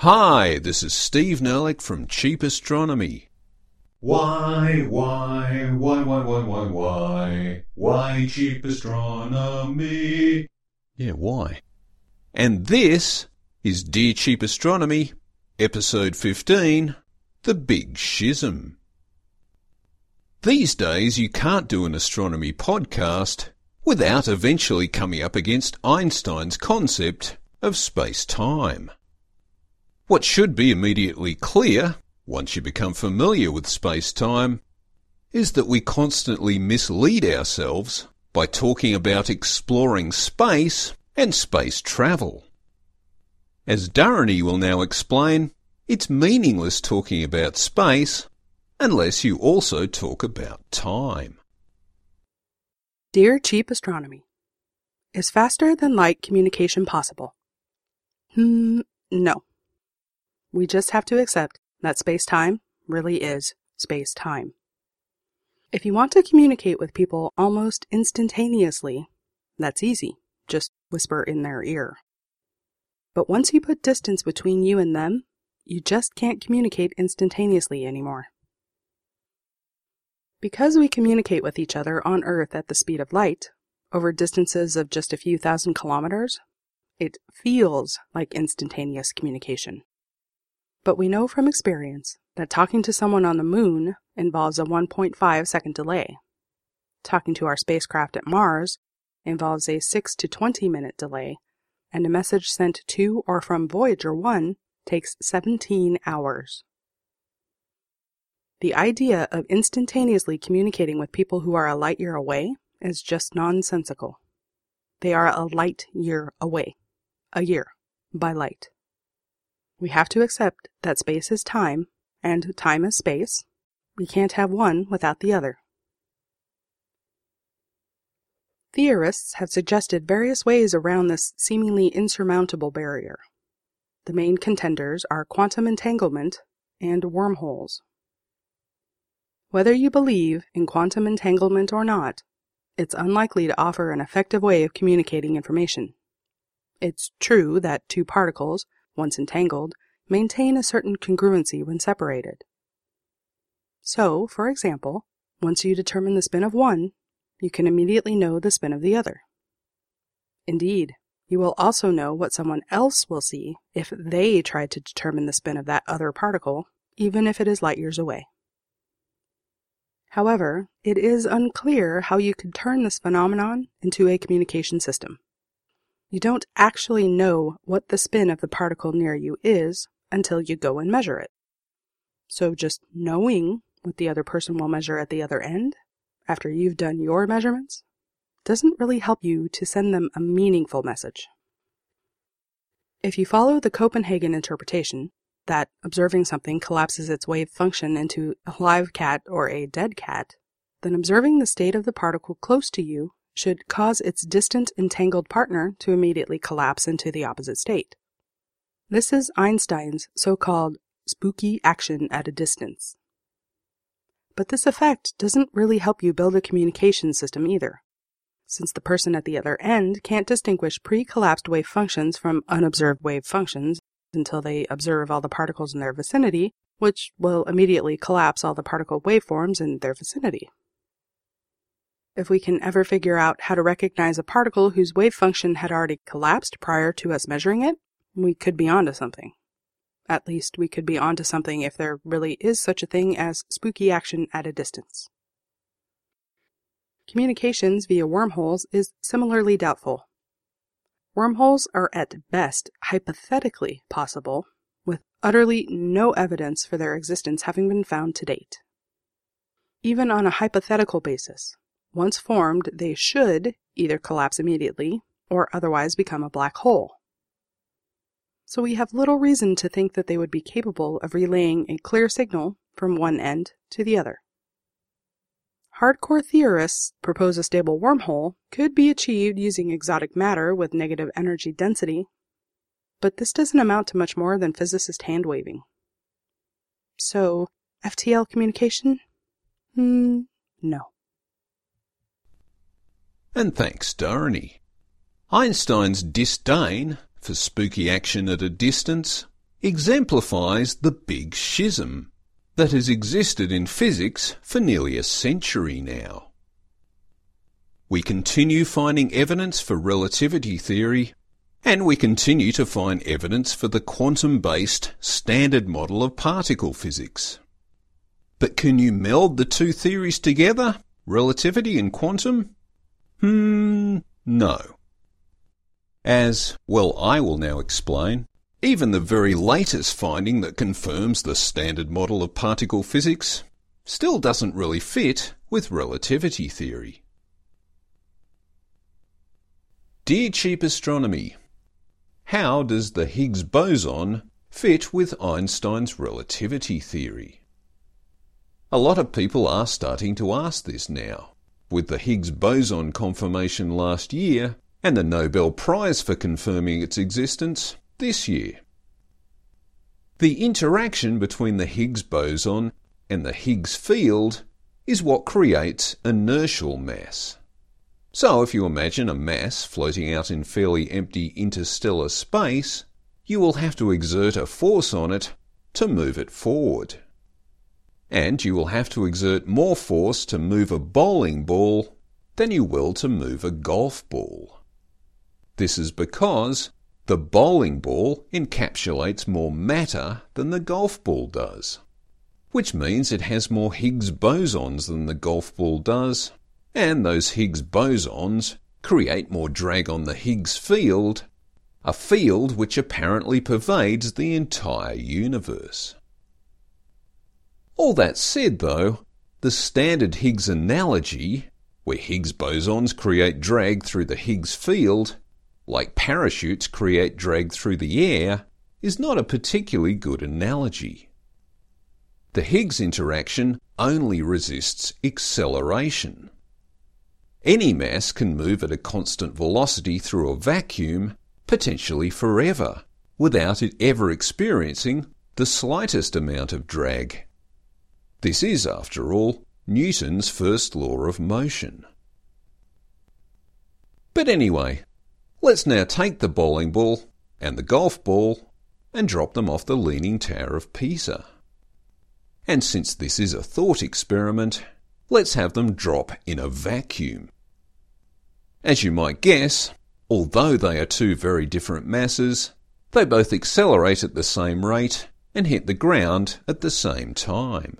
Hi, this is Steve Nerlich from Cheap Astronomy. Why cheap astronomy? Yeah, why? And this is Dear Cheap Astronomy, Episode 15, The Big Schism. These days you can't do an astronomy podcast without eventually coming up against Einstein's concept of space-time. What should be immediately clear, once you become familiar with space-time, is that we constantly mislead ourselves by talking about exploring space and space travel. As Darreny will now explain, it's meaningless talking about space unless you also talk about time. Dear Cheap Astronomy, is faster than light communication possible? No. We just have to accept that space-time really is space-time. If you want to communicate with people almost instantaneously, that's easy. Just whisper in their ear. But once you put distance between you and them, you just can't communicate instantaneously anymore. Because we communicate with each other on Earth at the speed of light, over distances of just a few thousand kilometers, it feels like instantaneous communication. But we know from experience that talking to someone on the moon involves a 1.5 second delay. Talking to our spacecraft at Mars involves a 6 to 20 minute delay, and a message sent to or from Voyager 1 takes 17 hours. The idea of instantaneously communicating with people who are a light year away is just nonsensical. They are a light year away. A year, by light. We have to accept that space is time, and time is space. We can't have one without the other. Theorists have suggested various ways around this seemingly insurmountable barrier. The main contenders are quantum entanglement and wormholes. Whether you believe in quantum entanglement or not, it's unlikely to offer an effective way of communicating information. It's true that two particles, once entangled, maintain a certain congruency when separated. So, for example, once you determine the spin of one, you can immediately know the spin of the other. Indeed, you will also know what someone else will see if they try to determine the spin of that other particle, even if it is light years away. However, it is unclear how you could turn this phenomenon into a communication system. You don't actually know what the spin of the particle near you is until you go and measure it. So just knowing what the other person will measure at the other end, after you've done your measurements, doesn't really help you to send them a meaningful message. If you follow the Copenhagen interpretation, that observing something collapses its wave function into a live cat or a dead cat, then observing the state of the particle close to you should cause its distant entangled partner to immediately collapse into the opposite state. This is Einstein's so-called spooky action at a distance. But this effect doesn't really help you build a communication system either, since the person at the other end can't distinguish pre-collapsed wave functions from unobserved wave functions until they observe all the particles in their vicinity, which will immediately collapse all the particle waveforms in their vicinity. If we can ever figure out how to recognize a particle whose wave function had already collapsed prior to us measuring it, we could be onto something. At least we could be onto something if there really is such a thing as spooky action at a distance. Communications via wormholes is similarly doubtful. Wormholes are at best hypothetically possible, with utterly no evidence for their existence having been found to date. Even on a hypothetical basis, once formed, they should either collapse immediately or otherwise become a black hole. So we have little reason to think that they would be capable of relaying a clear signal from one end to the other. Hardcore theorists propose a stable wormhole could be achieved using exotic matter with negative energy density, but this doesn't amount to much more than physicist hand-waving. So, FTL communication? No. And thanks, Darreny. Einstein's disdain for spooky action at a distance exemplifies the big schism that has existed in physics for nearly a century now. We continue finding evidence for relativity theory, and we continue to find evidence for the quantum-based standard model of particle physics. But can you meld the two theories together, relativity and quantum? No. As, well, I will now explain, even the very latest finding that confirms the standard model of particle physics still doesn't really fit with relativity theory. Dear Cheap Astronomy, how does the Higgs boson fit with Einstein's relativity theory? A lot of people are starting to ask this now, with the Higgs boson confirmation last year and the Nobel Prize for confirming its existence this year. The interaction between the Higgs boson and the Higgs field is what creates inertial mass. So if you imagine a mass floating out in fairly empty interstellar space, you will have to exert a force on it to move it forward. And you will have to exert more force to move a bowling ball than you will to move a golf ball. This is because the bowling ball encapsulates more matter than the golf ball does, which means it has more Higgs bosons than the golf ball does, and those Higgs bosons create more drag on the Higgs field, a field which apparently pervades the entire universe. All that said though, the standard Higgs analogy, where Higgs bosons create drag through the Higgs field, like parachutes create drag through the air, is not a particularly good analogy. The Higgs interaction only resists acceleration. Any mass can move at a constant velocity through a vacuum, potentially forever, without it ever experiencing the slightest amount of drag. This is, after all, Newton's first law of motion. But anyway, let's now take the bowling ball and the golf ball and drop them off the Leaning Tower of Pisa. And since this is a thought experiment, let's have them drop in a vacuum. As you might guess, although they are two very different masses, they both accelerate at the same rate and hit the ground at the same time.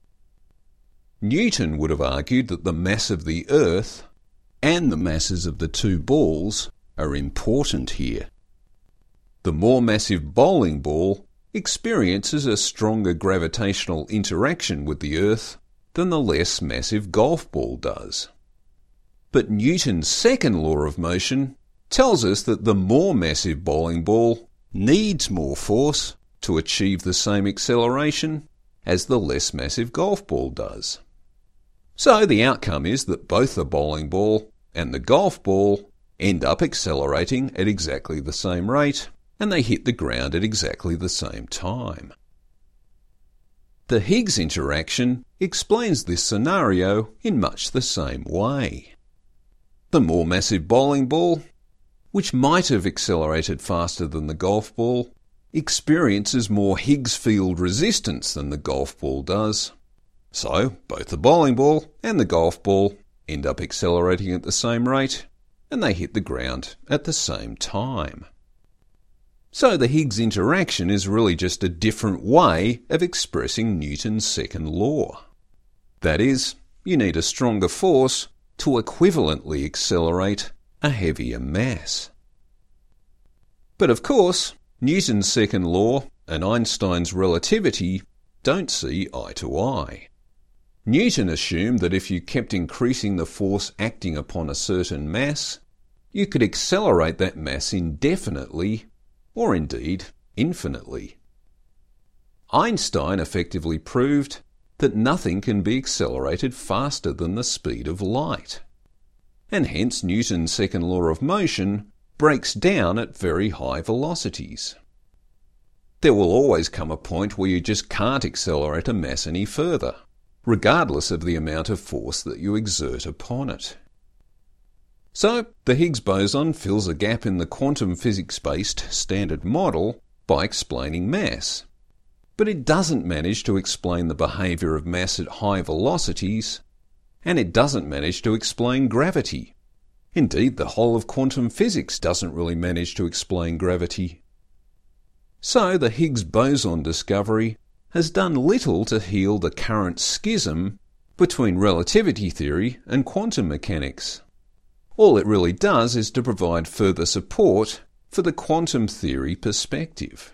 Newton would have argued that the mass of the Earth and the masses of the two balls are important here. The more massive bowling ball experiences a stronger gravitational interaction with the Earth than the less massive golf ball does. But Newton's second law of motion tells us that the more massive bowling ball needs more force to achieve the same acceleration as the less massive golf ball does. So the outcome is that both the bowling ball and the golf ball end up accelerating at exactly the same rate, and they hit the ground at exactly the same time. The Higgs interaction explains this scenario in much the same way. The more massive bowling ball, which might have accelerated faster than the golf ball, experiences more Higgs field resistance than the golf ball does. So both the bowling ball and the golf ball end up accelerating at the same rate, and they hit the ground at the same time. So the Higgs interaction is really just a different way of expressing Newton's second law. That is, you need a stronger force to equivalently accelerate a heavier mass. But of course, Newton's second law and Einstein's relativity don't see eye to eye. Newton assumed that if you kept increasing the force acting upon a certain mass, you could accelerate that mass indefinitely, or indeed infinitely. Einstein effectively proved that nothing can be accelerated faster than the speed of light, and hence Newton's second law of motion breaks down at very high velocities. There will always come a point where you just can't accelerate a mass any further, regardless of the amount of force that you exert upon it. So, the Higgs boson fills a gap in the quantum physics-based standard model by explaining mass. But it doesn't manage to explain the behaviour of mass at high velocities, and it doesn't manage to explain gravity. Indeed, the whole of quantum physics doesn't really manage to explain gravity. So the Higgs boson discovery has done little to heal the current schism between relativity theory and quantum mechanics. All it really does is to provide further support for the quantum theory perspective.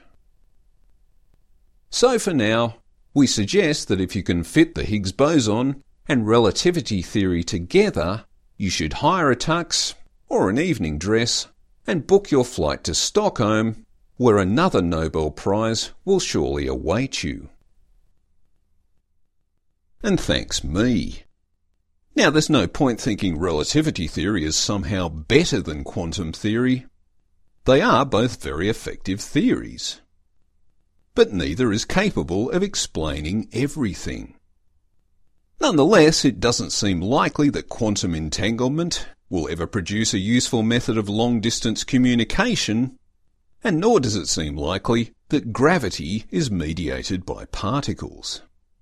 So for now, we suggest that if you can fit the Higgs boson and relativity theory together, you should hire a tux or an evening dress and book your flight to Stockholm, where another Nobel Prize will surely await you. And thanks me. Now, there's no point thinking relativity theory is somehow better than quantum theory. They are both very effective theories. But neither is capable of explaining everything. Nonetheless, it doesn't seem likely that quantum entanglement will ever produce a useful method of long-distance communication, and nor does it seem likely that gravity is mediated by particles.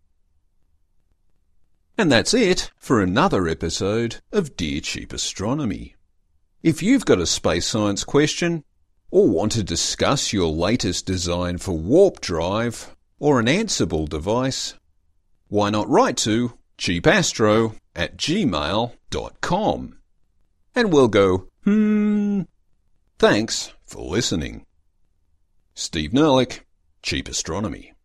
And that's it for another episode of Dear Cheap Astronomy. If you've got a space science question, or want to discuss your latest design for warp drive or an Ansible device, why not write to cheapastro@gmail.com, and we'll go, Thanks for listening. Steve Nerlich, Cheap Astronomy.